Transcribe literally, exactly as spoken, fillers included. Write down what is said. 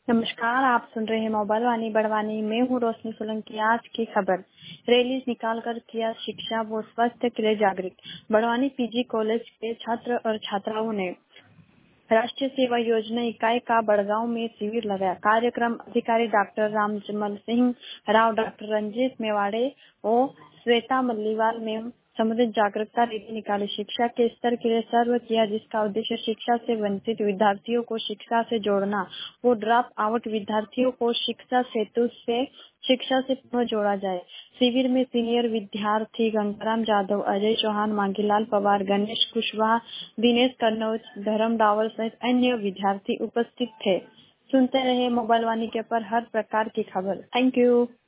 नमस्कार, आप सुन रहे हैं मोबाइल वाणी बड़वानी। मैं हूँ रोशनी सोलंकी। आज की खबर, रैली निकालकर किया शिक्षा व स्वास्थ्य के लिए जागरूक। बड़वानी पीजी कॉलेज के छात्र और छात्राओं ने राष्ट्रीय सेवा योजना इकाई का बड़गांव में शिविर लगाया। कार्यक्रम अधिकारी डॉक्टर रामजमल सिंह राव, डॉक्टर रंजीत मेवाड़े और श्वेता मल्लीवाल में समुचित जागरूकता रैली निकाली। शिक्षा के स्तर के लिए सर्व किया, जिसका उद्देश्य शिक्षा से वंचित विद्यार्थियों को शिक्षा से जोड़ना वो ड्रॉप आउट विद्यार्थियों को शिक्षा सेतु से शिक्षा से पुनः जोड़ा जाए। शिविर में सीनियर विद्यार्थी गंगाराम जाधव, अजय चौहान, मांगीलाल पवार, गणेश कुशवाहा, दिनेश कन्नौज, धर्म डावल सहित अन्य विद्यार्थी उपस्थित थे। सुनते रहे मोबाइल वाणी के पर हर प्रकार की खबर। Thank you.